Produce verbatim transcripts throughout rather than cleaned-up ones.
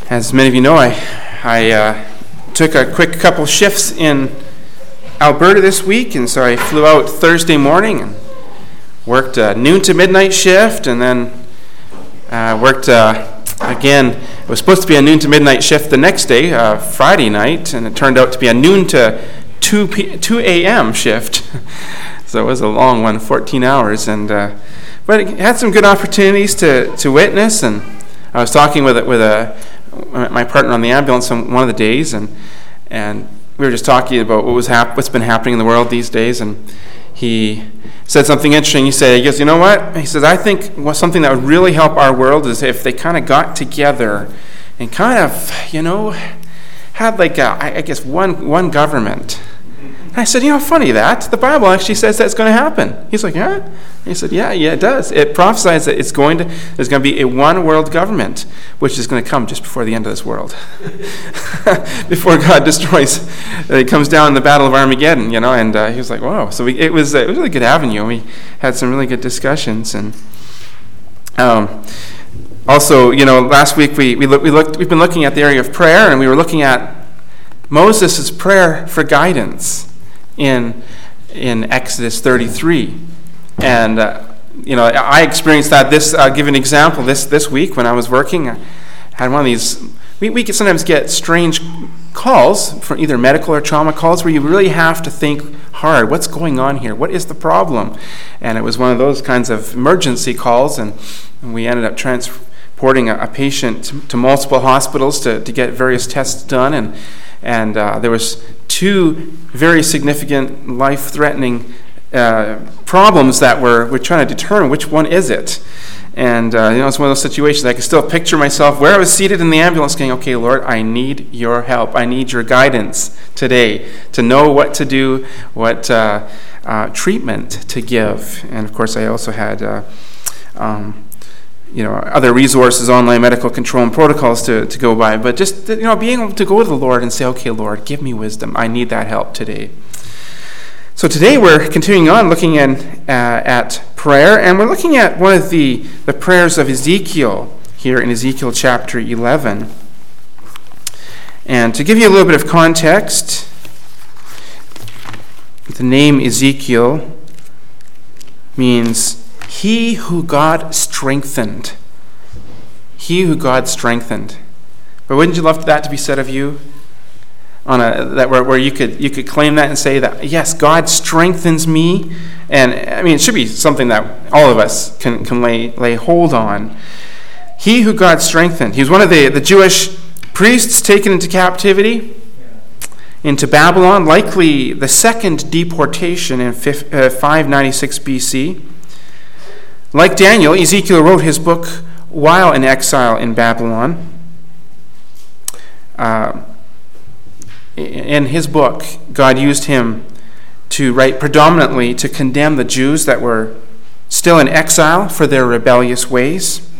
As many of you know, I, I uh, took a quick couple shifts in Alberta this week, and so I flew out Thursday morning and worked a noon to midnight shift, and then uh, worked uh, again. It was supposed to be a noon to midnight shift the next day, uh, Friday night, and it turned out to be a noon to two a.m. shift. So it was a long one, fourteen hours, and uh, but it had some good opportunities to, to witness. And I was talking with with a my partner on the ambulance on one of the days, and and we were just talking about what was hap- what's been happening in the world these days, and he said something interesting. He said, he goes, you know what? He says, I think what something that would really help our world is if they kind of got together and kind of, you know, had like a, I guess one one government. And I said, you know, funny that. The Bible actually says that's going to happen. He's like, yeah? He said, yeah, yeah, it does. It prophesies that it's going to, there's going to be a one world government, which is going to come just before the end of this world. Before God destroys, it comes down in the Battle of Armageddon, you know, and uh, he was like, whoa. So we, it was it was a really good avenue. We had some really good discussions. And um, also, you know, last week we, we, look, we looked, we've been looking at the area of prayer, and we were looking at Moses' prayer for guidance in in Exodus thirty-three, and uh, you know I experienced that. This I'll give an example. This this week when I was working, I had one of these. We we can sometimes get strange calls from either medical or trauma calls where you really have to think hard. What's going on here? What is the problem? And it was one of those kinds of emergency calls, and, and we ended up transporting a, a patient to, to multiple hospitals to to get various tests done, and. And uh, there was two very significant, life-threatening uh, problems that we're, we're trying to determine which one is it. And uh, you know, it's one of those situations I can still picture myself where I was seated in the ambulance going, okay, Lord, I need your help. I need your guidance today to know what to do, what uh, uh, treatment to give. And, of course, I also had... Uh, um, you know, other resources, online medical control and protocols to, to go by. But just, you know, being able to go to the Lord and say, okay, Lord, give me wisdom. I need that help today. So today we're continuing on looking in, uh, at prayer, and we're looking at one of the, the prayers of Ezekiel here in Ezekiel chapter eleven. And to give you a little bit of context, the name Ezekiel means he who God strengthened. He who God strengthened. But wouldn't you love that to be said of you? On a that where, where you could you could claim that and say that, yes, God strengthens me. And I mean, it should be something that all of us can, can lay lay hold on. He who God strengthened. He was one of the, the Jewish priests taken into captivity, into Babylon, likely the second deportation in five ninety-six B C. Like Daniel, Ezekiel wrote his book while in exile in Babylon. Uh, in his book, God used him to write predominantly to condemn the Jews that were still in exile for their rebellious ways.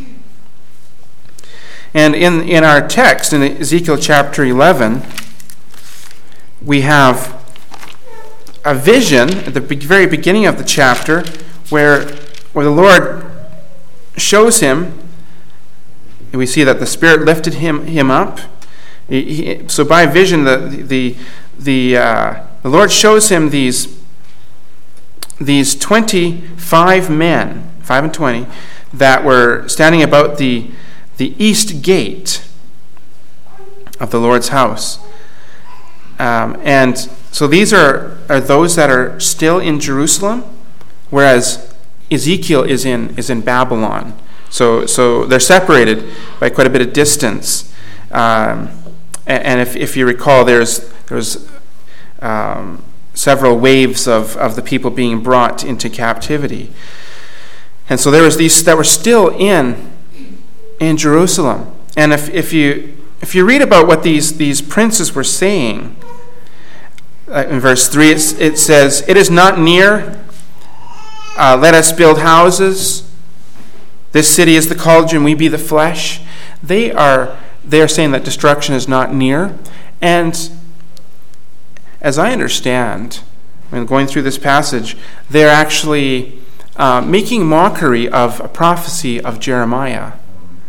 And in, in our text, in Ezekiel chapter eleven, we have a vision at the very beginning of the chapter where where the Lord shows him, and we see that the Spirit lifted him him up. He, he, so by vision, the the the uh, the Lord shows him these these twenty-five men, five and twenty, that were standing about the the east gate of the Lord's house, um, and so these are are those that are still in Jerusalem, whereas Ezekiel is in is in Babylon, so so they're separated by quite a bit of distance. Um, and, and if if you recall, there's there's um, several waves of, of the people being brought into captivity, and so there was these that were still in in Jerusalem. And if if you if you read about what these these princes were saying, uh, in verse three, it's, it says, "It is not near. Uh, let us build houses. This city is the cauldron, we be the flesh." They are they are saying that destruction is not near. And as I understand, when going through this passage, they're actually uh, making mockery of a prophecy of Jeremiah.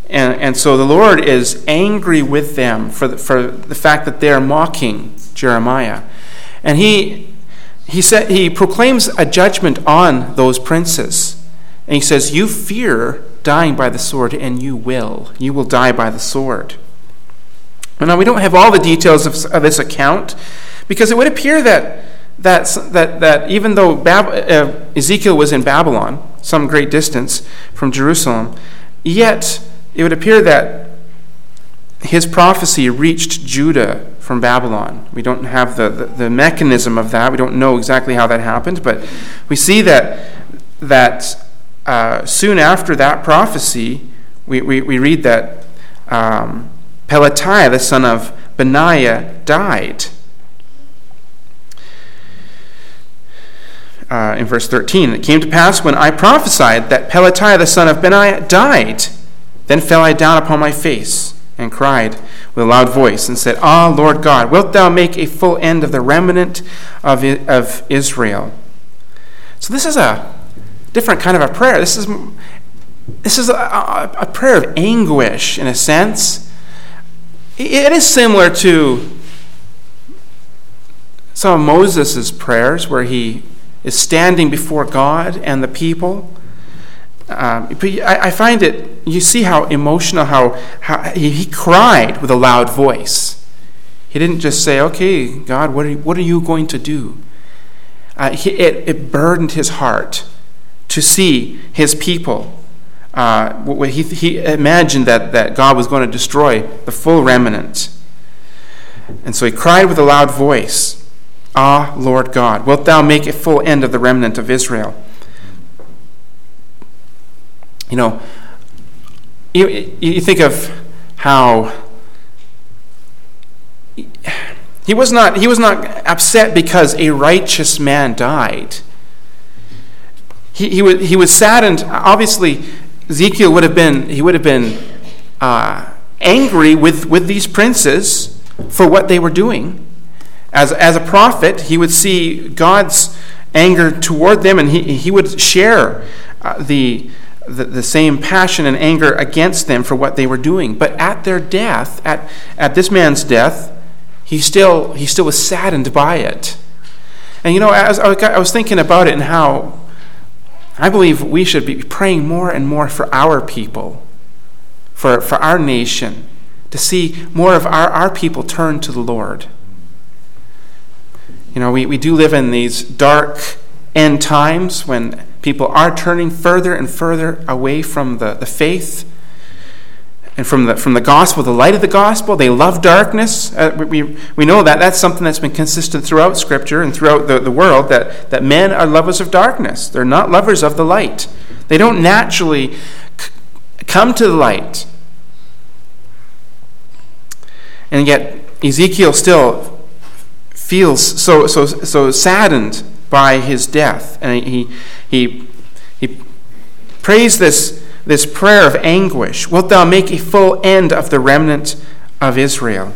And, and so the Lord is angry with them for the, for the fact that they are mocking Jeremiah. And he he said he proclaims a judgment on those princes. And he says, you fear dying by the sword, and you will. You will die by the sword. And now we don't have all the details of, of this account, because it would appear that that that, that even though Bab- uh, Ezekiel was in Babylon, some great distance from Jerusalem, yet it would appear that his prophecy reached Judah from Babylon. We don't have the, the, the mechanism of that. We don't know exactly how that happened, but we see that that uh, soon after that prophecy, we, we, we read that um, Pelatiah, the son of Benaiah, died. Uh, in verse thirteen, it came to pass when I prophesied that Pelatiah, the son of Benaiah, died. Then fell I down upon my face and cried with a loud voice and said, Ah, Lord God, wilt thou make a full end of the remnant of, of Israel? So this is a different kind of a prayer. This is this is a, a, a prayer of anguish in a sense. It is similar to some of Moses' prayers where he is standing before God and the people. Um, but I, I find it, you see how emotional, how, how he, he cried with a loud voice. He didn't just say, okay, God, what are you, what are you going to do? Uh, he, it, it burdened his heart to see his people. Uh, he, he imagined that, that God was going to destroy the full remnant. And so he cried with a loud voice, Ah, Lord God, wilt thou make a full end of the remnant of Israel? You know, you, you think of how he was not he was not upset because a righteous man died. He he was he was saddened. Obviously, Ezekiel would have been he would have been uh, angry with, with these princes for what they were doing. As as a prophet, he would see God's anger toward them, and he he would share uh, the. The, the same passion and anger against them for what they were doing. But at their death, at, at this man's death, he still he still was saddened by it. And you know, as I was thinking about it and how I believe we should be praying more and more for our people, for, for our nation, to see more of our, our people turn to the Lord. You know, we, we do live in these dark end times when people are turning further and further away from the, the faith and from the from the gospel, the light of the gospel. They love darkness. Uh, we we know that. That's something that's been consistent throughout Scripture and throughout the, the world, that, that men are lovers of darkness. They're not lovers of the light. They don't naturally c- come to the light. And yet Ezekiel still feels so so so saddened by his death, and he he he prays this this prayer of anguish. Wilt thou make a full end of the remnant of Israel?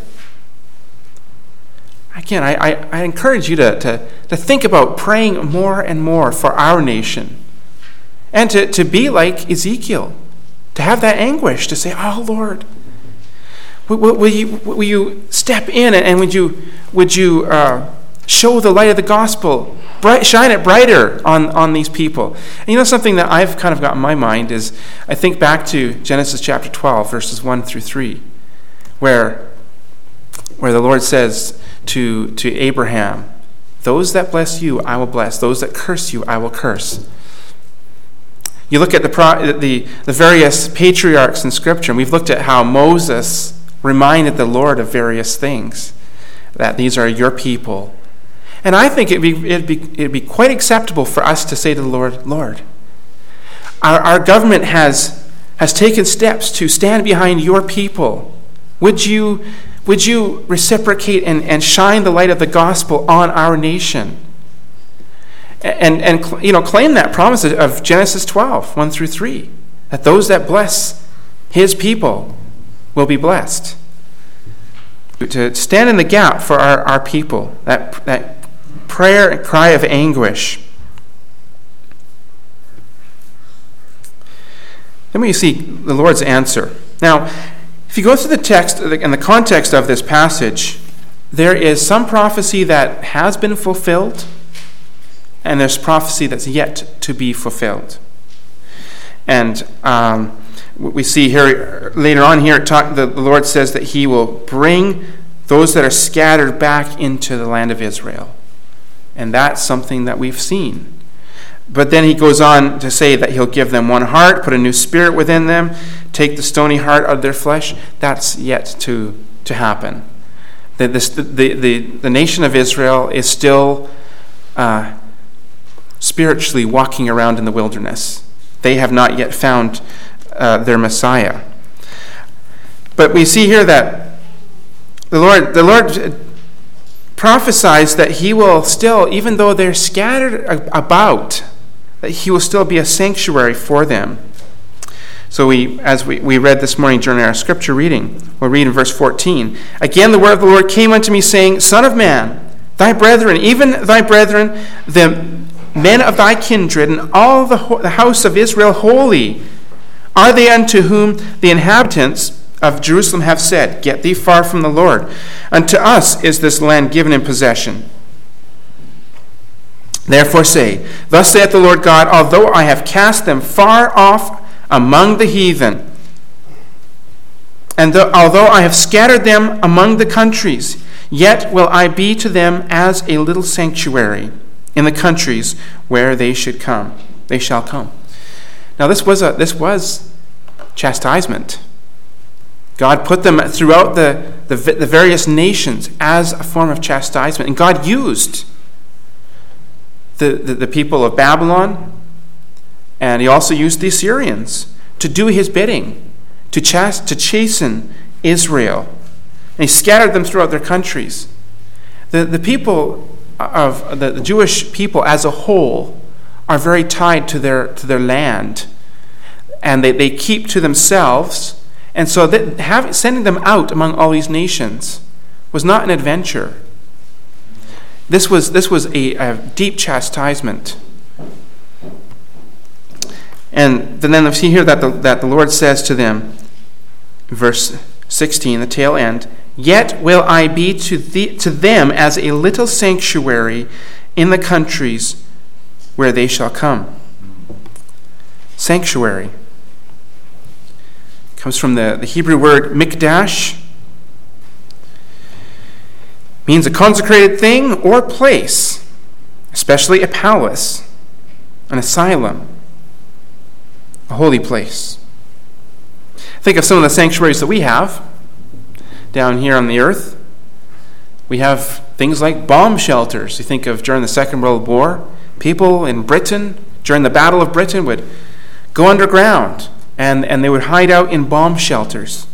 Again, I, I, I encourage you to, to, to think about praying more and more for our nation, and to, to be like Ezekiel, to have that anguish, to say, oh Lord, will, will, will you will you step in, and would you would you uh, show the light of the gospel, bright, shine it brighter on, on these people. And you know, something that I've kind of got in my mind is, I think back to Genesis chapter twelve, verses one through three, where, where the Lord says to, to Abraham, those that bless you, I will bless. Those that curse you, I will curse. You look at the, the, the various patriarchs in Scripture, and we've looked at how Moses reminded the Lord of various things, that these are your people. And I think it'd be, it'd be, it'd be quite acceptable for us to say to the Lord, Lord, our, our government has, has taken steps to stand behind your people. Would you, would you reciprocate and, and shine the light of the gospel on our nation? And, and you know, claim that promise of Genesis twelve, one through three, that those that bless his people will be blessed. To stand in the gap for our, our people, that, that prayer and cry of anguish. Then we see the Lord's answer. Now, if you go through the text and the context of this passage, there is some prophecy that has been fulfilled, and there's prophecy that's yet to be fulfilled. And um, we see here, later on here, it talk, the, the Lord says that he will bring those that are scattered back into the land of Israel. And that's something that we've seen. But then he goes on to say that he'll give them one heart, put a new spirit within them, take the stony heart out of their flesh. That's yet to, to happen. The, this, the, the, the nation of Israel is still uh, spiritually walking around in the wilderness. They have not yet found uh, their Messiah. But we see here that the Lord, the Lord prophesies that he will still, even though they're scattered about, that he will still be a sanctuary for them. So we, as we, we read this morning during our scripture reading, we'll read in verse fourteen. Again, the word of the Lord came unto me, saying, Son of man, thy brethren, even thy brethren, the men of thy kindred, and all the, ho- the house of Israel holy, are they unto whom the inhabitants of Jerusalem have said, Get thee far from the Lord. Unto us is this land given in possession. Therefore say, Thus saith the Lord God, Although I have cast them far off among the heathen, and th- although I have scattered them among the countries, yet will I be to them as a little sanctuary in the countries where they should come. They shall come. Now this was a this was chastisement. God put them throughout the, the, the various nations as a form of chastisement. And God used the, the, the people of Babylon, and he also used the Assyrians to do his bidding, to, chast, to chasten Israel. And he scattered them throughout their countries. The, the people of the, the Jewish people as a whole are very tied to their, to their land, and they, they keep to themselves. And so that have, sending them out among all these nations was not an adventure. This was this was a, a deep chastisement. And then we see here that the, that the Lord says to them, verse sixteen, the tail end, Yet will I be to, the, to them as a little sanctuary in the countries where they shall come. Sanctuary comes from the, the Hebrew word mikdash. Means a consecrated thing or place, especially a palace, an asylum, a holy place. Think of some of the sanctuaries that we have down here on the earth. We have things like bomb shelters. You think of during the Second World War, people in Britain, during the Battle of Britain, would go underground and, and they would hide out in bomb shelters.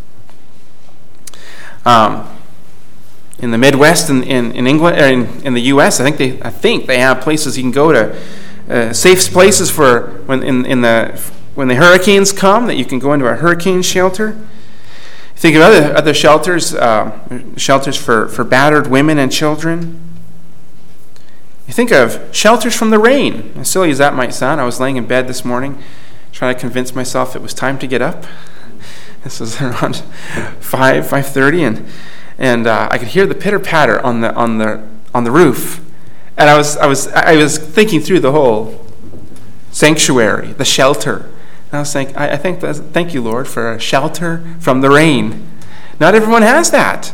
Um, in the Midwest, in, in, in England, or in, in the U S, I think they I think they have places you can go to, uh, safe places for when in, in the when the hurricanes come, that you can go into a hurricane shelter. Think of other other shelters, uh, shelters for, for battered women and children. You think of shelters from the rain. As silly as that might sound, I was laying in bed this morning trying to convince myself it was time to get up. This was around five, five thirty, and and uh, I could hear the pitter patter on the on the on the roof, and I was I was I was thinking through the whole sanctuary, the shelter. And I was saying, I, I think that's, thank you, Lord, for a shelter from the rain. Not everyone has that.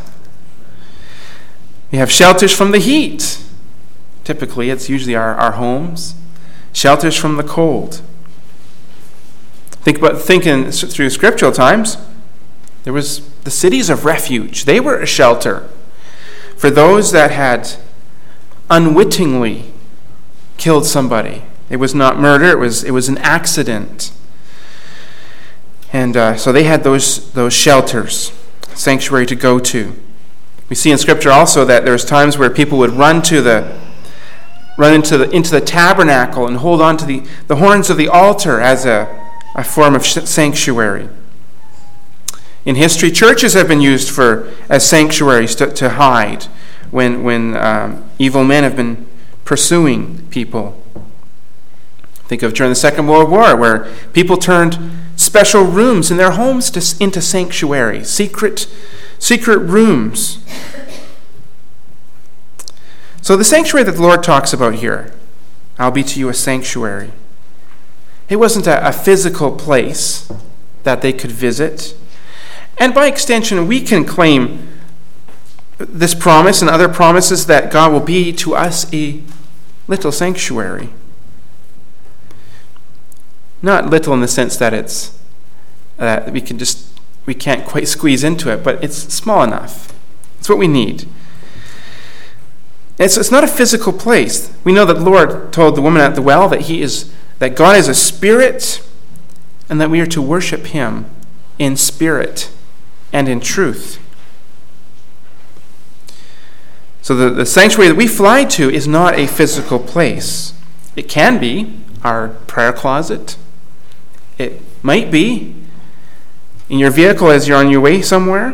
We have shelters from the heat. Typically, it's usually our, our homes. Shelters from the cold. Think about thinking through scriptural times. There was the cities of refuge. They were a shelter for those that had unwittingly killed somebody. It was not murder. It was it was an accident. And uh, so they had those those shelters, sanctuary to go to. We see in Scripture also that there's times where people would run to the run into the into the tabernacle and hold on to the, the horns of the altar as a, a form of sanctuary. In history, churches have been used for as sanctuaries to, to hide when when um, evil men have been pursuing people. Think of during the Second World War, where people turned special rooms in their homes to, into sanctuary, secret, secret rooms. So the sanctuary that the Lord talks about here, I'll be to you a sanctuary. It wasn't a, a physical place that they could visit. And by extension, we can claim this promise and other promises that God will be to us a little sanctuary. Not little in the sense that it's uh, we can just we can't quite squeeze into it, but it's small enough. It's what we need. It's, it's not a physical place. We know that the Lord told the woman at the well that he is that God is a spirit, and that we are to worship him in spirit and in truth. So the, the sanctuary that we fly to is not a physical place. It can be our prayer closet. It might be in your vehicle as you're on your way somewhere.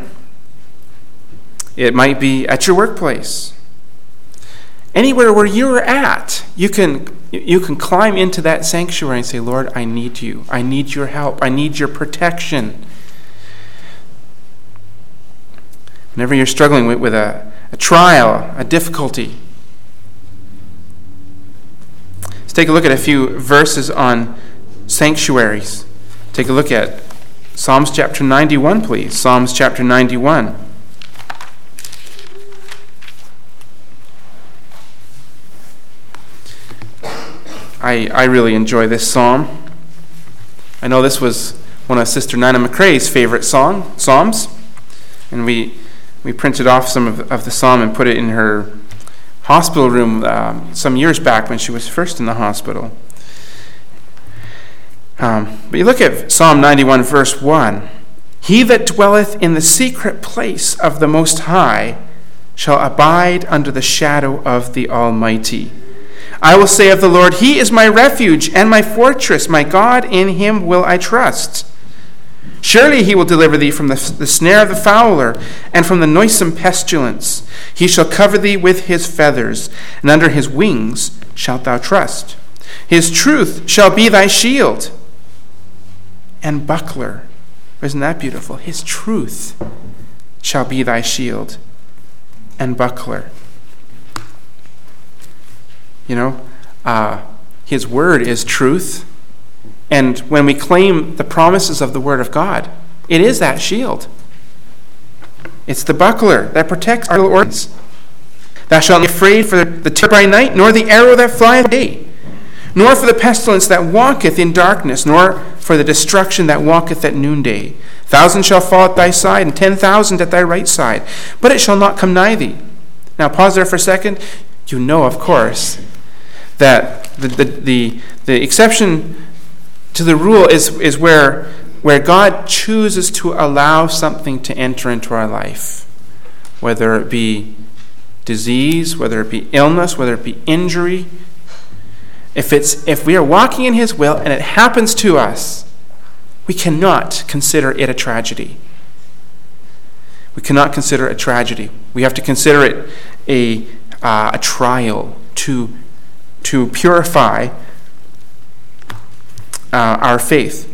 It might be at your workplace. Anywhere where you're at, you can you can climb into that sanctuary and say, Lord, I need you. I need your help. I need your protection. Whenever you're struggling with, with a, a trial, a difficulty. Let's take a look at a few verses on sanctuaries. Take a look at Psalms chapter ninety-one, please. Psalms chapter ninety-one. I, I really enjoy this psalm. I know this was one of Sister Nina McCrae's favorite song, psalms, and we we printed off some of, of the psalm and put it in her hospital room um, some years back when she was first in the hospital. Um, but you look at Psalm ninety-one, verse one. He that dwelleth in the secret place of the Most High shall abide under the shadow of the Almighty. I will say of the Lord, he is my refuge and my fortress, my God, in him will I trust. Surely he will deliver thee from the, the snare of the fowler and from the noisome pestilence. He shall cover thee with his feathers, and under his wings shalt thou trust. His truth shall be thy shield and buckler. Isn't that beautiful? His truth shall be thy shield and buckler. You know, uh, his word is truth. And when we claim the promises of the word of God, it is that shield. It's the buckler that protects our organs. Thou shalt not be afraid for the terror by night, nor the arrow that flieth by day, nor for the pestilence that walketh in darkness, nor for the destruction that walketh at noonday. Thousand shall fall at thy side, and ten thousand at thy right side, but it shall not come nigh thee. Now pause there for a second. You know, of course, that the the the, the exception to the rule is, is where, where God chooses to allow something to enter into our life, whether it be disease, whether it be illness, whether it be injury. If it's if we are walking in his will and it happens to us, we cannot consider it a tragedy. We cannot consider it a tragedy. We have to consider it a uh, a trial to to purify uh, our faith.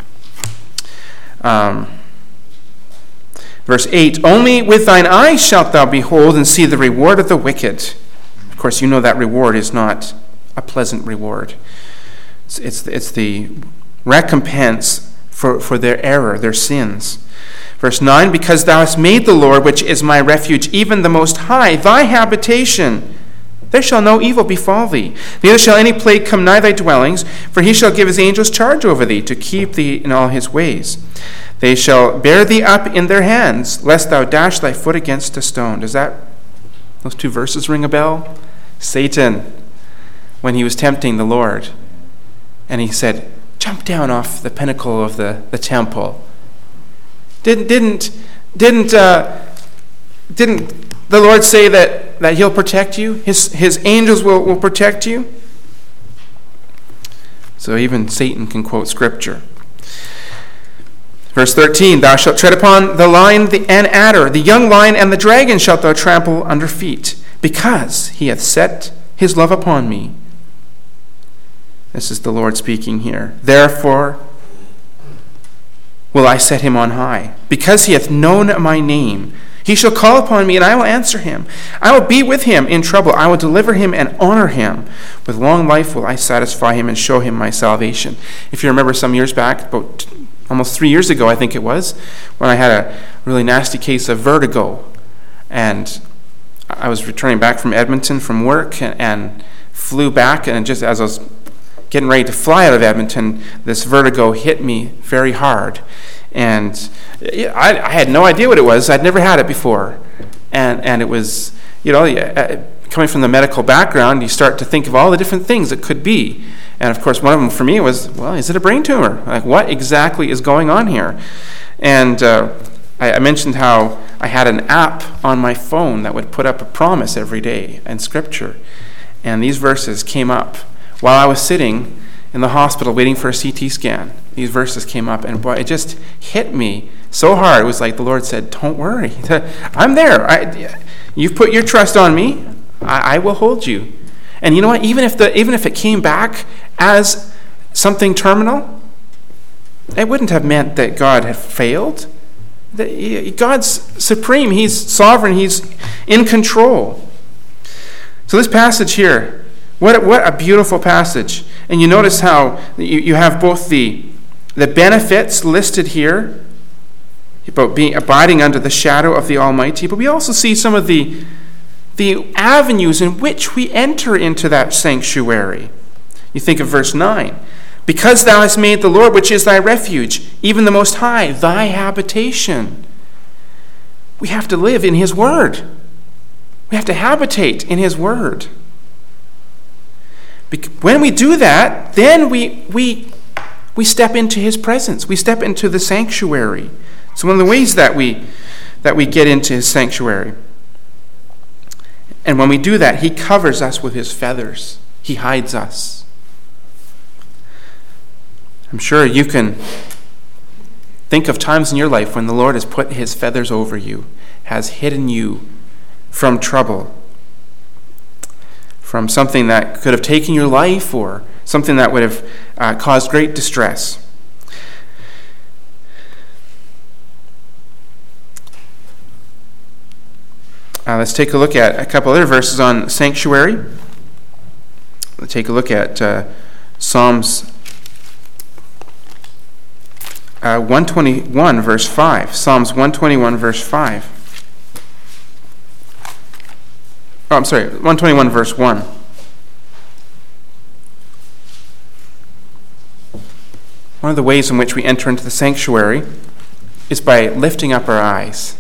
Um, verse eight, only with thine eyes shalt thou behold and see the reward of the wicked. Of course, you know that reward is not a pleasant reward. It's, it's, it's the recompense for, for their error, their sins. Verse nine, because thou hast made the Lord, which is my refuge, even the Most High, thy habitation, there shall no evil befall thee. Neither shall any plague come nigh thy dwellings, for he shall give his angels charge over thee, to keep thee in all his ways. They shall bear thee up in their hands, lest thou dash thy foot against a stone. Does that, those two verses ring a bell? Satan, when he was tempting the Lord, and he said, jump down off the pinnacle of the, the temple. Didn't didn't didn't uh, didn't the Lord say that, that he'll protect you? His his angels will, will protect you? So even Satan can quote scripture. Verse thirteen, thou shalt tread upon the lion and adder, the young lion and the dragon shalt thou trample under feet, because he hath set his love upon me. This is the Lord speaking here. Therefore will I set him on high, because he hath known my name. He shall call upon me, and I will answer him. I will be with him in trouble. I will deliver him and honor him. With long life will I satisfy him and show him my salvation. If you remember some years back, about almost three years ago, I think it was, when I had a really nasty case of vertigo. And I was returning back from Edmonton from work and, and flew back, and just as I was getting ready to fly out of Edmonton, this vertigo hit me very hard. And I, I had no idea what it was. I'd never had it before. And and it was, you know, coming from the medical background, you start to think of all the different things it could be. And of course, one of them for me was, well, is it a brain tumor? Like, what exactly is going on here? And uh, I, I mentioned how I had an app on my phone that would put up a promise every day in Scripture. And these verses came up while I was sitting in the hospital waiting for a C T scan. These verses came up, and boy, it just hit me so hard. It was like the Lord said, don't worry. I'm there. I, you've put your trust on me. I, I will hold you. And you know what? Even if the even if it came back as something terminal, it wouldn't have meant that God had failed. God's supreme. He's sovereign. He's in control. So this passage here, what, what a beautiful passage. And you notice how you, you have both the, the benefits listed here about being abiding under the shadow of the Almighty, but we also see some of the, the avenues in which we enter into that sanctuary. You think of verse nine. Because thou hast made the Lord, which is thy refuge, even the Most High, thy habitation. We have to live in his word. We have to habitate in his word. When we do that, then we we we step into his presence. We step into the sanctuary. It's one of the ways that we that we get into his sanctuary. And when we do that, he covers us with his feathers. He hides us. I'm sure you can think of times in your life when the Lord has put his feathers over you, has hidden you from trouble, from something that could have taken your life or something that would have uh, caused great distress. Uh, let's take a look at a couple other verses on sanctuary. Let's take a look at uh, Psalms uh, one twenty-one, verse five. Psalms one twenty-one, verse five. Oh, I'm sorry, one twenty-one, verse one. One of the ways in which we enter into the sanctuary is by lifting up our eyes.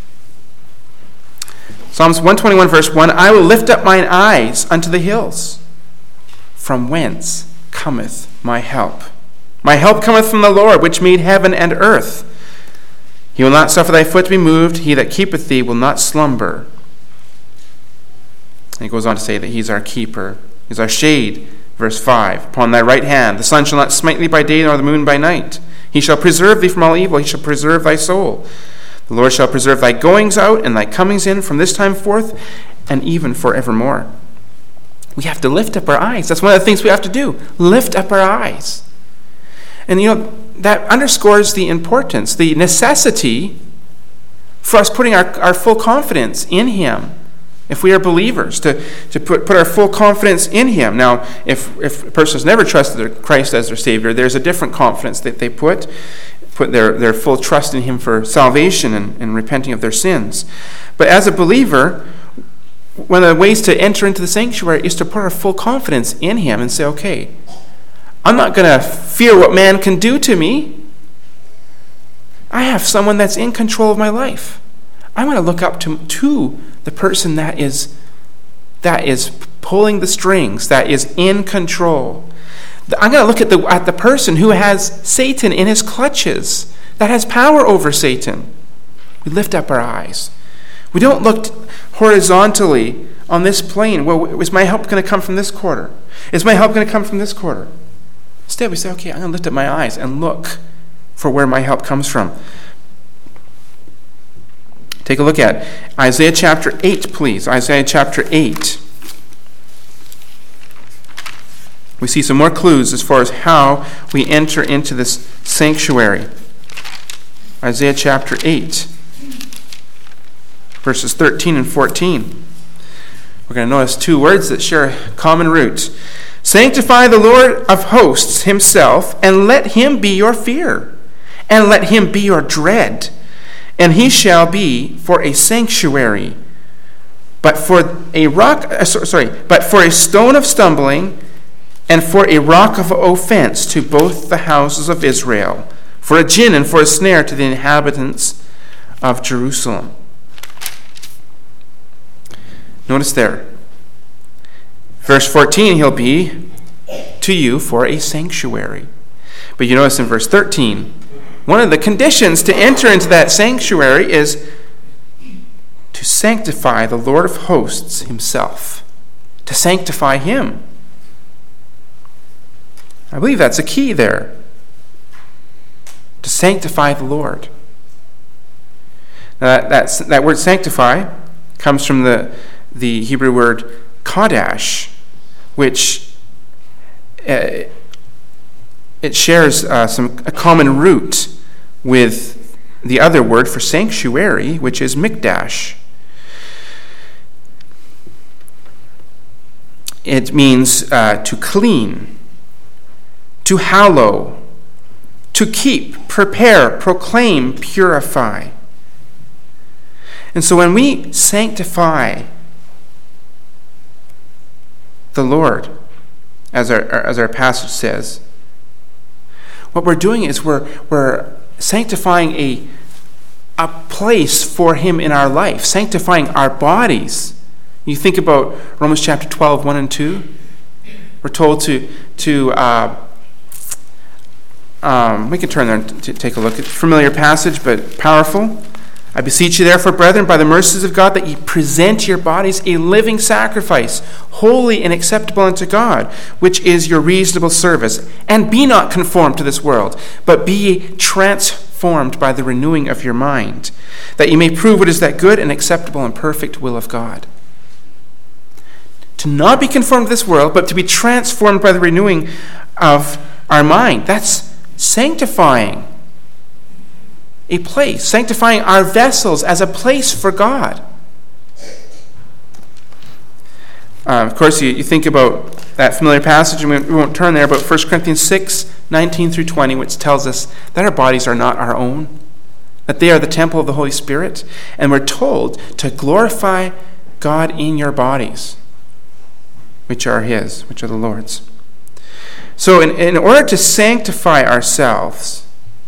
Psalms one twenty-one, verse one, I will lift up mine eyes unto the hills. From whence cometh my help? My help cometh from the Lord, which made heaven and earth. He will not suffer thy foot to be moved. He that keepeth thee will not slumber. And he goes on to say that he's our keeper. He's our shade. Verse five, upon thy right hand, the sun shall not smite thee by day, nor the moon by night. He shall preserve thee from all evil. He shall preserve thy soul. The Lord shall preserve thy goings out and thy comings in from this time forth and even forevermore. We have to lift up our eyes. That's one of the things we have to do. Lift up our eyes. And you know, that underscores the importance, the necessity for us putting our, our full confidence in him. If we are believers, to, to put, put our full confidence in him. Now, if, if a person has never trusted Christ as their Savior, there's a different confidence that they put, put their, their full trust in him for salvation and, and repenting of their sins. But as a believer, one of the ways to enter into the sanctuary is to put our full confidence in him and say, okay, I'm not going to fear what man can do to me. I have someone that's in control of my life. I want to look up to, to the person that is that is pulling the strings, that is in control. I'm going to look at the at the person who has Satan in his clutches, that has power over Satan. We lift up our eyes. We don't look horizontally on this plane. Well, is my help going to come from this quarter? Is my help going to come from this quarter? Instead, we say, okay, I'm going to lift up my eyes and look for where my help comes from. Take a look at Isaiah chapter eight, please. Isaiah chapter eight. We see some more clues as far as how we enter into this sanctuary. Isaiah chapter eight, verses thirteen and fourteen. We're going to notice two words that share a common root. Sanctify the Lord of hosts himself, and let him be your fear, and let him be your dread. And he shall be for a sanctuary, but for a rock, uh, sorry, but for a stone of stumbling, and for a rock of offense to both the houses of Israel, for a gin and for a snare to the inhabitants of Jerusalem. Notice there, verse fourteen, he'll be to you for a sanctuary. But you notice in verse thirteen, one of the conditions to enter into that sanctuary is to sanctify the Lord of hosts himself, to sanctify him. I believe that's a key there, to sanctify the Lord. Now that, that's, that word sanctify comes from the, the Hebrew word kodash, which uh, it shares uh, some a common root with the other word for sanctuary, which is mikdash. It means uh, to clean, to hallow, to keep, prepare, proclaim, purify. And so when we sanctify the Lord, as our, as our passage says, what we're doing is we're, we're sanctifying a, a place for him in our life, sanctifying our bodies. You think about Romans chapter twelve, one and two. We're told to, to uh, um, we can turn there and t- take a look. It's a familiar passage, but powerful. I beseech you therefore, brethren, by the mercies of God, that ye present your bodies a living sacrifice, holy and acceptable unto God, which is your reasonable service. And be not conformed to this world, but be ye transformed by the renewing of your mind, that ye may prove what is that good and acceptable and perfect will of God. To not be conformed to this world, but to be transformed by the renewing of our mind. That's sanctifying a place, sanctifying our vessels as a place for God. Uh, of course, you, you think about that familiar passage, and we, we won't turn there, but First Corinthians six, nineteen through twenty, which tells us that our bodies are not our own, that they are the temple of the Holy Spirit, and we're told to glorify God in your bodies, which are his, which are the Lord's. So in, in order to sanctify ourselves,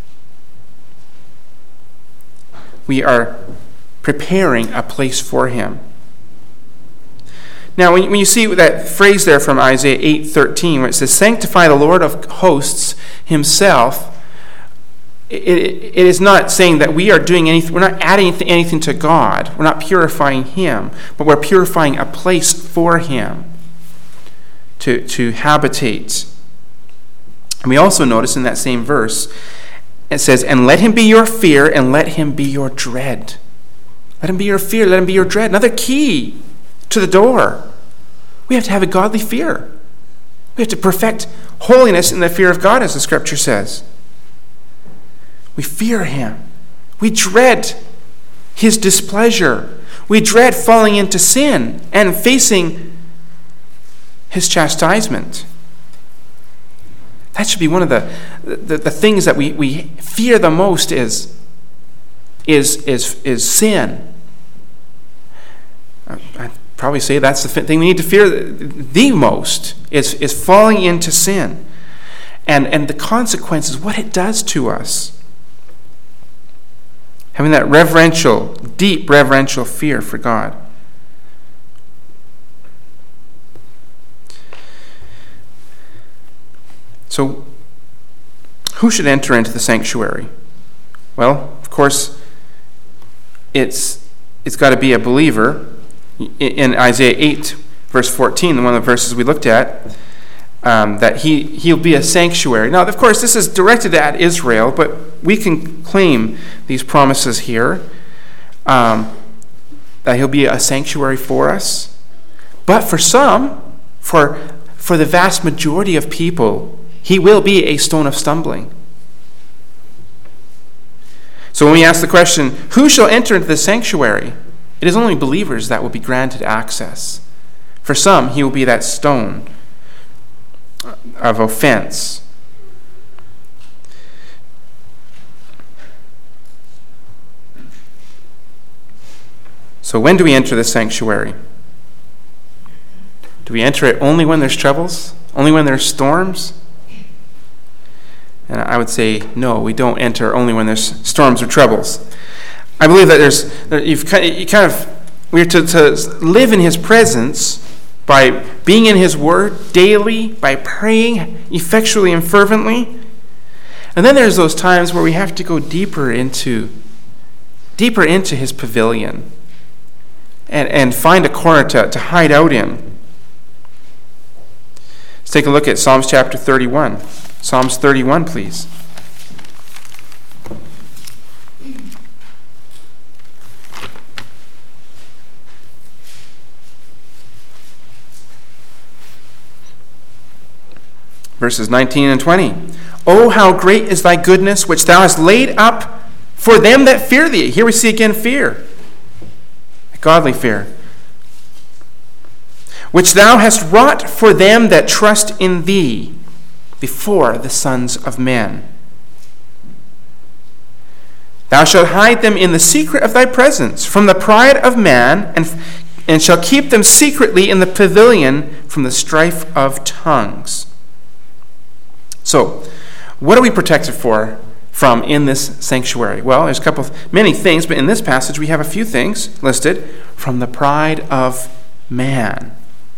we are preparing a place for him. Now, when you, when you see that phrase there from Isaiah eight thirteen, where it says, sanctify the Lord of hosts himself, it, it, it is not saying that we are doing anything, we're not adding anything to God, we're not purifying him, but we're purifying a place for him to, to habitate. And we also notice in that same verse, it says, and let him be your fear, and let him be your dread. Let him be your fear, let him be your dread. Another key to the door. We have to have a godly fear. We have to perfect holiness in the fear of God, as the scripture says. We fear him. We dread his displeasure. We dread falling into sin and facing his chastisement. That should be one of the, the, the things that we, we fear the most is, is, is, is sin. I'd probably say that's the thing we need to fear the most is, is falling into sin. And, and the consequences, what it does to us. Having that reverential, deep reverential fear for God. So, who should enter into the sanctuary? Well, of course, it's it's got to be a believer. In Isaiah eight, verse fourteen, one of the verses we looked at, um, that he, he'll be a sanctuary. Now, of course, this is directed at Israel, but we can claim these promises here, um, that he'll be a sanctuary for us. But for some, for, for the vast majority of people, he will be a stone of stumbling. So when we ask the question, who shall enter into the sanctuary? It is only believers that will be granted access. For some, he will be that stone of offense. So when do we enter the sanctuary? Do we enter it only when there's troubles? Only when there's storms? And I would say, no, we don't enter only when there's storms or troubles. I believe that there's, that you've kind of, you kind of, we're to, to live in his presence by being in his word daily, by praying effectually and fervently. And then there's those times where we have to go deeper into, deeper into his pavilion and, and find a corner to, to hide out in. Let's take a look at Psalms chapter thirty-one. Psalms thirty-one, please. Verses nineteen and twenty. Oh, how great is thy goodness, which thou hast laid up for them that fear thee. Here we see again fear. Godly fear. Which thou hast wrought for them that trust in thee before the sons of men. Thou shalt hide them in the secret of thy presence from the pride of man, and, and shalt keep them secretly in the pavilion from the strife of tongues. So, what are we protected for from in this sanctuary? Well, there's a couple of many things, but in this passage we have a few things listed. From the pride of man.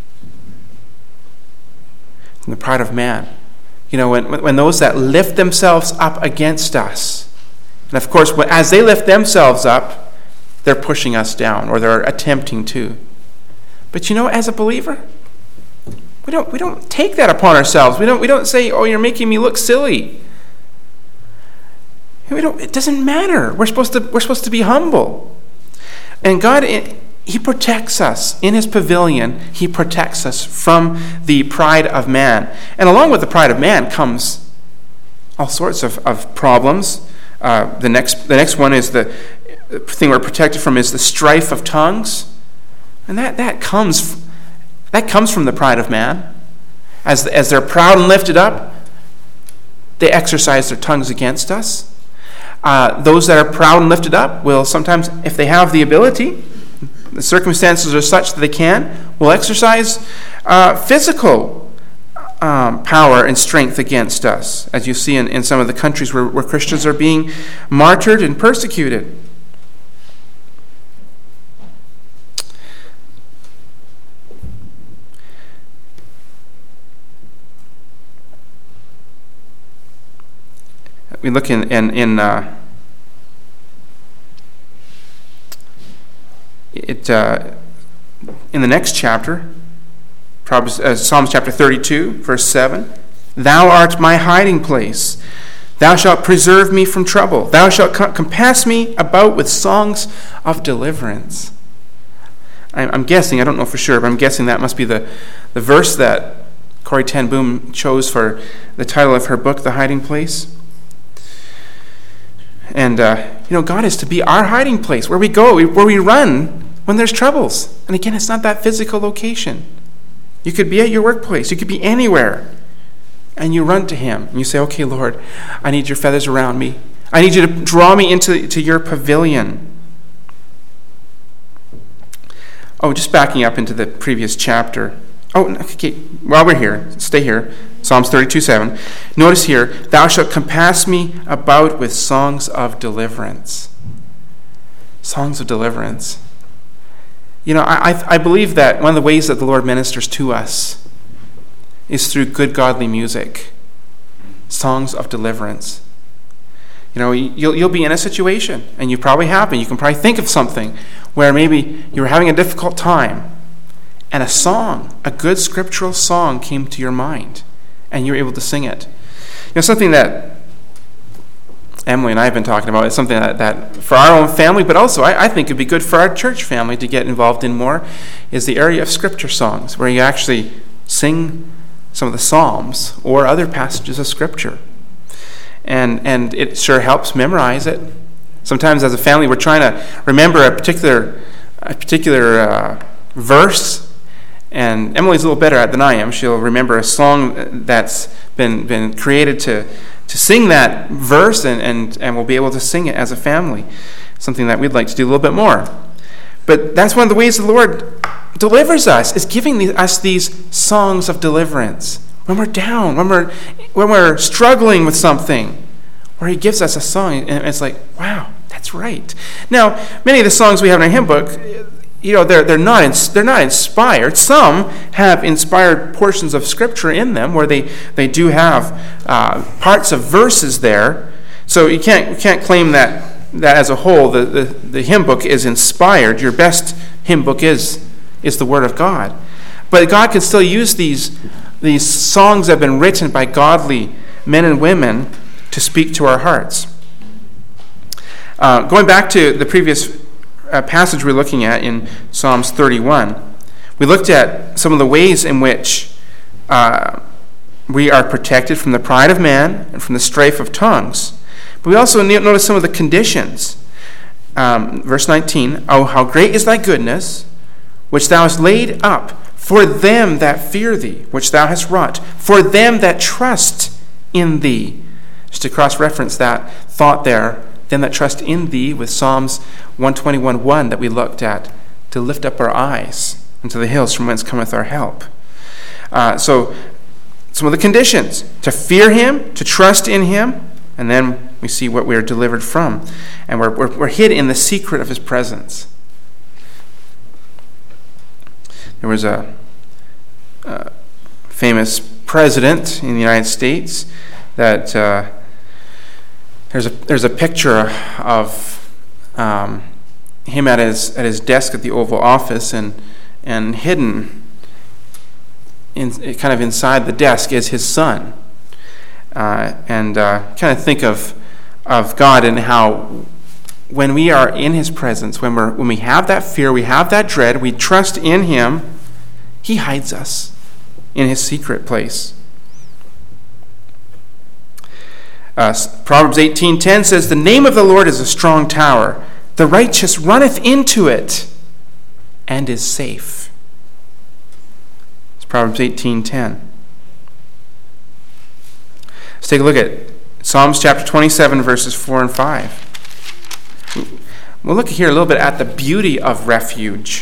From the pride of man. You know, when, when those that lift themselves up against us, and of course, when, as they lift themselves up, they're pushing us down, or they're attempting to. But you know, as a believer, we don't we don't take that upon ourselves. We don't we don't say, "Oh, you're making me look silly." We don't. It doesn't matter. We're supposed to we're supposed to be humble, and God, he protects us in his pavilion. He protects us from the pride of man, and along with the pride of man comes all sorts of, of problems. Uh, the next the next one is the thing we're protected from is the strife of tongues, and that that comes that comes from the pride of man. As as they're proud and lifted up, they exercise their tongues against us. Uh, those that are proud and lifted up will sometimes, if they have the ability, the circumstances are such that they can, will exercise uh, physical um, power and strength against us, as you see in, in some of the countries where, where Christians are being martyred and persecuted. We look in in, in uh, it uh, in the next chapter, Proverbs, uh, Psalms chapter thirty-two, verse seven. Thou art my hiding place. Thou shalt preserve me from trouble. Thou shalt co- compass me about with songs of deliverance. I'm, I'm guessing, I don't know for sure, but I'm guessing that must be the, the verse that Corrie ten Boom chose for the title of her book, The Hiding Place. And, uh, you know, God is to be our hiding place, where we go, where we run when there's troubles. And again, it's not that physical location. You could be at your workplace. You could be anywhere. And you run to him. And you say, okay, Lord, I need your feathers around me. I need you to draw me into to your pavilion. Oh, just backing up into the previous chapter. Oh, okay, while we're here, stay here. Psalms thirty-two seven. Notice here, thou shalt compass me about with songs of deliverance. Songs of deliverance. You know, I, I believe that one of the ways that the Lord ministers to us is through good godly music. Songs of deliverance. You know, you'll, you'll be in a situation, and you probably have been. You can probably think of something where maybe you were having a difficult time, and a song, a good scriptural song came to your mind, and you were able to sing it. You know, something that Emily and I have been talking about is something that, that for our own family, but also I, I think it would be good for our church family to get involved in more, is the area of scripture songs, where you actually sing some of the Psalms or other passages of Scripture. And and it sure helps memorize it. Sometimes as a family we're trying to remember a particular a particular uh, verse, and Emily's a little better at it than I am. She'll remember a song that's been been created to to sing that verse, and, and, and we'll be able to sing it as a family, something that we'd like to do a little bit more. But that's one of the ways the Lord delivers us, is giving the, us these songs of deliverance. When we're down, when we're when we're struggling with something, where he gives us a song, and it's like, wow, that's right. Now, many of the songs we have in our hymn book, you know, they're they're not ins- they're not inspired. Some have inspired portions of Scripture in them, where they, they do have uh, parts of verses there. So you can't you can't claim that that as a whole the, the, the hymn book is inspired. Your best hymn book is is the Word of God. But God can still use these these songs that have been written by godly men and women to speak to our hearts. Uh, going back to the previous uh, passage we're looking at in Psalms thirty-one, we looked at some of the ways in which uh, we are protected from the pride of man and from the strife of tongues. But we also notice some of the conditions. Um, verse nineteen, "Oh, how great is thy goodness, which thou hast laid up for them that fear thee, which thou hast wrought, for them that trust in thee." Just to cross-reference that thought there, them that trust in thee, with Psalms one twenty-one one that we looked at, to lift up our eyes unto the hills from whence cometh our help. Uh, so, some of the conditions: to fear him, to trust in him, and then we see what we are delivered from. And we're, we're, we're hid in the secret of his presence. There was a, a famous president in the United States that uh, there's a there's a picture of um, him at his at his desk at the Oval Office, and and hidden in kind of inside the desk is his son. Uh, and uh, kind of think of of God and how when we are in his presence, when we're when we have that fear, we have that dread, we trust in him, he hides us in his secret place. Uh, Proverbs eighteen ten says, "The name of the Lord is a strong tower. The righteous runneth into it and is safe." It's Proverbs eighteen ten. Let's take a look at Psalms chapter twenty-seven, verses four and five. We'll look here a little bit at the beauty of refuge.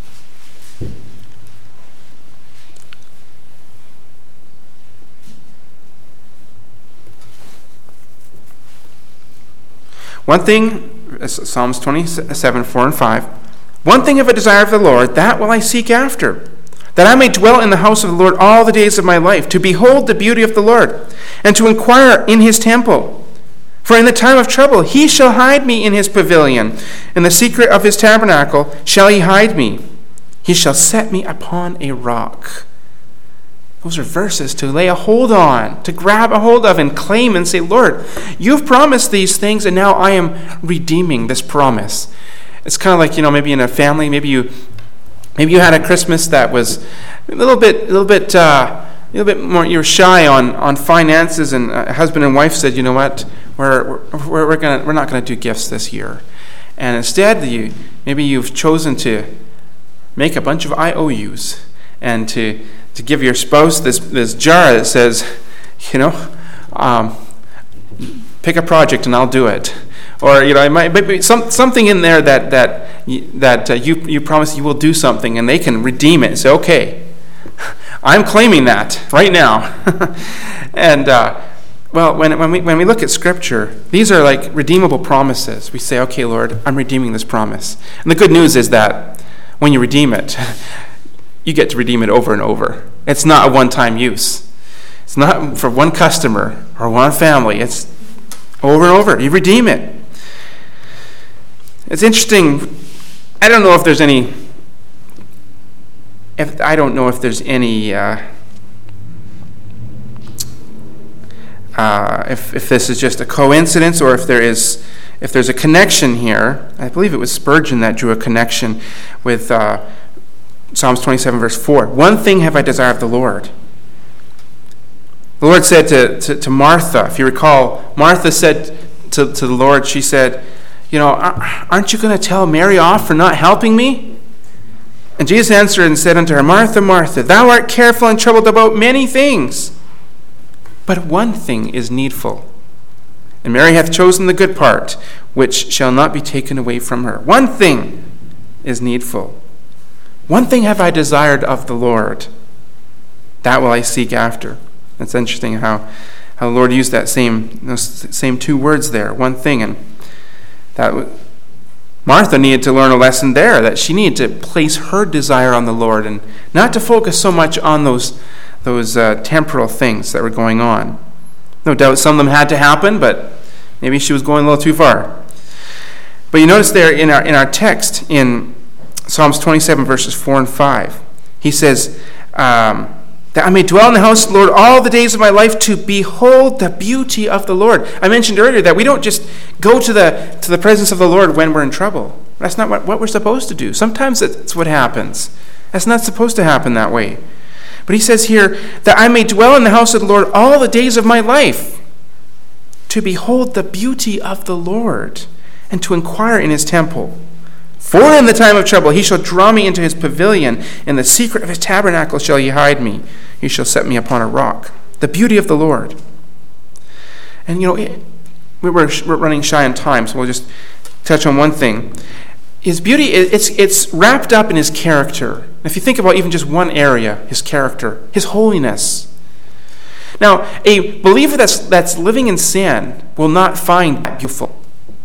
One thing, Psalms twenty-seven, four and five, "One thing have I desire of the Lord, that will I seek after, that I may dwell in the house of the Lord all the days of my life, to behold the beauty of the Lord, and to inquire in his temple. For in the time of trouble he shall hide me in his pavilion. In the secret of his tabernacle shall he hide me. He shall set me upon a rock." Those are verses to lay a hold on, to grab a hold of and claim and say, "Lord, you've promised these things, and now I am redeeming this promise." It's kind of like, you know, maybe in a family, maybe you maybe you had a Christmas that was a little bit, a little bit, uh, a little bit more. You were shy on, on finances, and a husband and wife said, "You know what? We're we're we're gonna we're not gonna do gifts this year," and instead you maybe you've chosen to make a bunch of I O Us and to to give your spouse this this jar that says, you know, um, pick a project and I'll do it. Or, you know, it might be some, something in there that that that uh, you you promise you will do something, and they can redeem it and say, "Okay, I'm claiming that right now." and uh, well, when when we when we look at Scripture, these are like redeemable promises. We say, "Okay, Lord, I'm redeeming this promise." And the good news is that when you redeem it, you get to redeem it over and over. It's not a one-time use. It's not for one customer or one family. It's over and over. You redeem it. It's interesting. I don't know if there's any. If I don't know if there's any. Uh, uh, if if this is just a coincidence, or if there is, if there's a connection here. I believe it was Spurgeon that drew a connection with uh, Psalms twenty-seven, verse four. "One thing have I desire of the Lord." The Lord said to, to, to Martha, if you recall, Martha said to, to the Lord, she said, you know, aren't you going to tell Mary off for not helping me? And Jesus answered and said unto her, Martha, Martha, thou art careful and troubled about many things, but one thing is needful. And Mary hath chosen the good part, which shall not be taken away from her. One thing is needful. One thing have I desired of the Lord, that will I seek after. It's interesting how, how the Lord used that same those same two words there, one thing. And that Martha needed to learn a lesson there, that she needed to place her desire on the Lord and not to focus so much on those, those uh, temporal things that were going on. No doubt some of them had to happen, but maybe she was going a little too far. But you notice there in our in our text in Psalms twenty-seven, verses four and five, he says, um, that I may dwell in the house of the Lord all the days of my life, to behold the beauty of the Lord. I mentioned earlier that we don't just go to the to the presence of the Lord when we're in trouble. That's not what, what we're supposed to do. Sometimes that's what happens. That's not supposed to happen that way. But he says here, that I may dwell in the house of the Lord all the days of my life, to behold the beauty of the Lord, and to inquire in his temple. For in the time of trouble he shall draw me into his pavilion. In the secret of his tabernacle shall he hide me. He shall set me upon a rock. The beauty of the Lord. And you know, it, we're, we're running shy on time, so we'll just touch on one thing. His beauty, it's, it's wrapped up in his character. If you think about even just one area, his character, his holiness. Now, a believer that's, that's living in sin will not find that beautiful.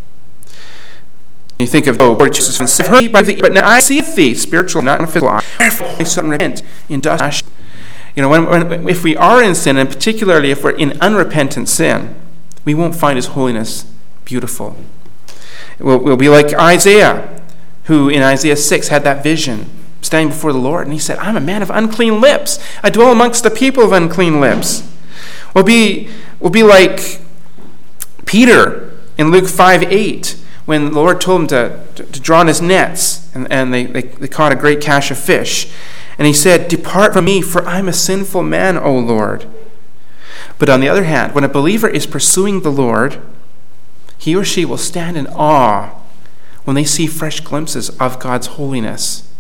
You think of, oh, Lord Jesus, but now I see thee, spiritual, not physical. I suddenly repent in dust. You know, when, when, if we are in sin, and particularly if we're in unrepentant sin, we won't find his holiness beautiful. We'll, we'll be like Isaiah, who in Isaiah six had that vision, standing before the Lord, and he said, I'm a man of unclean lips. I dwell amongst the people of unclean lips. We'll be, we'll be like Peter in Luke five eight, when the Lord told him to, to, to draw in his nets, and, and they, they, they caught a great catch of fish. And he said, depart from me, for I'm a sinful man, O Lord. But on the other hand, when a believer is pursuing the Lord, he or she will stand in awe when they see fresh glimpses of God's holiness.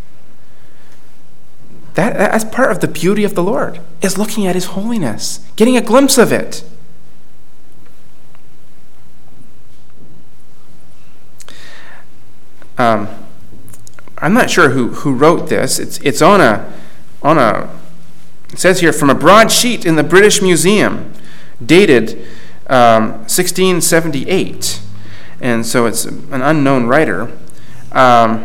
That, that's part of the beauty of the Lord, is looking at his holiness, getting a glimpse of it. Um, I'm not sure who, who wrote this. It's it's on a on a it says here, from a broadsheet in the British Museum, dated um, sixteen seventy-eight, and so it's an unknown writer. Um,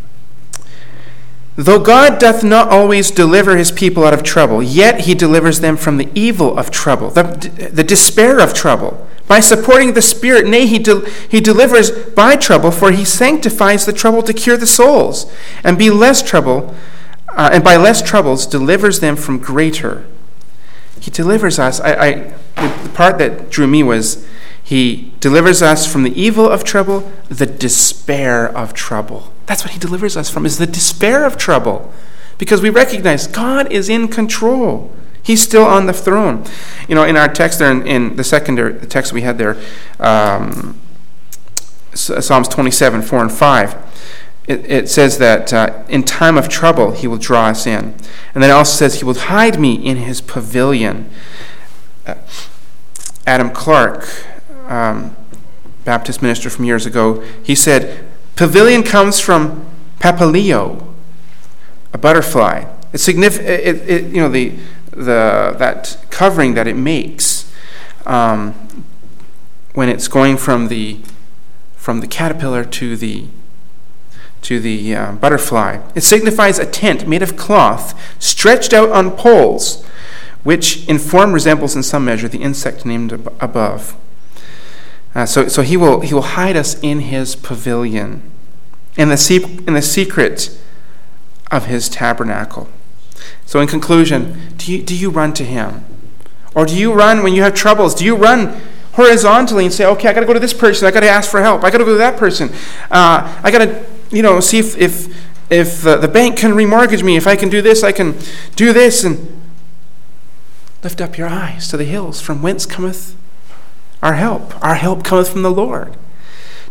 Though God doth not always deliver his people out of trouble, yet he delivers them from the evil of trouble, the, the despair of trouble. By supporting the Spirit, nay, he, de- he delivers by trouble, for he sanctifies the trouble to cure the souls, and be less trouble, uh, and by less troubles delivers them from greater. He delivers us. I, I the part that drew me was he delivers us from the evil of trouble, the despair of trouble. That's what he delivers us from, is the despair of trouble, because we recognize God is in control. He's still on the throne. You know, in our text there, in, in the secondary the text we had there, um, Psalms twenty-seven, four and five, it, it says that uh, in time of trouble he will draw us in. And then it also says he will hide me in his pavilion. Uh, Adam Clark, um, Baptist minister from years ago, he said, pavilion comes from papilio, a butterfly. It's significant. It, it, you know, the the that covering that it makes um, when it's going from the from the caterpillar to the to the uh, butterfly. It signifies a tent made of cloth stretched out on poles, which in form resembles in some measure the insect named ab- above. Uh, so, so he will he will hide us in his pavilion, in the se- in the secret of his tabernacle. So, in conclusion, do you do you run to him, or do you run when you have troubles? Do you run horizontally and say, "Okay, I got to go to this person. I got to ask for help. I got to go to that person. Uh, I got to, you know, see if if if uh, the bank can remortgage me. If I can do this, I can do this." And lift up your eyes to the hills, from whence cometh our help. Our help cometh from the Lord.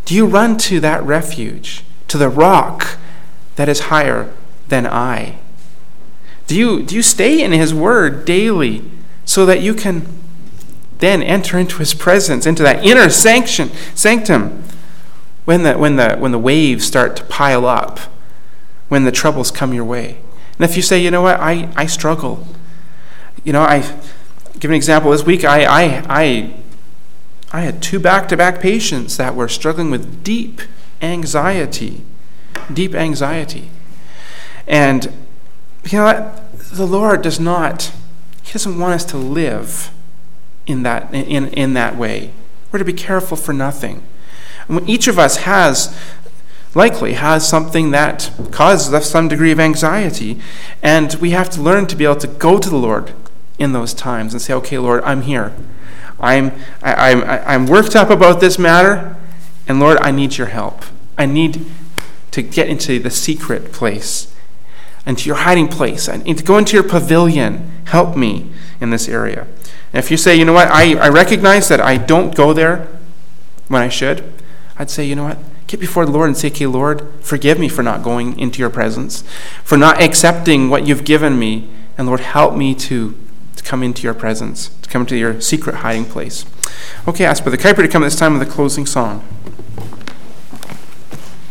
Do you run to that refuge, to the rock that is higher than I? Do you, do you stay in his word daily so that you can then enter into his presence, into that inner sanction, sanctum when the, when, the, when the waves start to pile up, when the troubles come your way? And if you say, you know what, I, I struggle. You know, I give an example. This week I, I, I, I had two back-to-back patients that were struggling with deep anxiety. Deep anxiety. And you know what? The Lord does not, he doesn't want us to live in that in, in that way. We're to be careful for nothing. And each of us has, likely has something that causes us some degree of anxiety, and we have to learn to be able to go to the Lord in those times and say, okay, Lord, I'm here. I'm I, I'm I'm worked up about this matter, and Lord, I need your help. I need to get into the secret place, into your hiding place. I need to go into your pavilion. Help me in this area. And if you say, you know what, I, I recognize that I don't go there when I should, I'd say, you know what, get before the Lord and say, okay, Lord, forgive me for not going into your presence, for not accepting what you've given me, and Lord, help me to, to come into your presence, to come to your secret hiding place. Okay, ask Brother Kuiper to come this time with a closing song.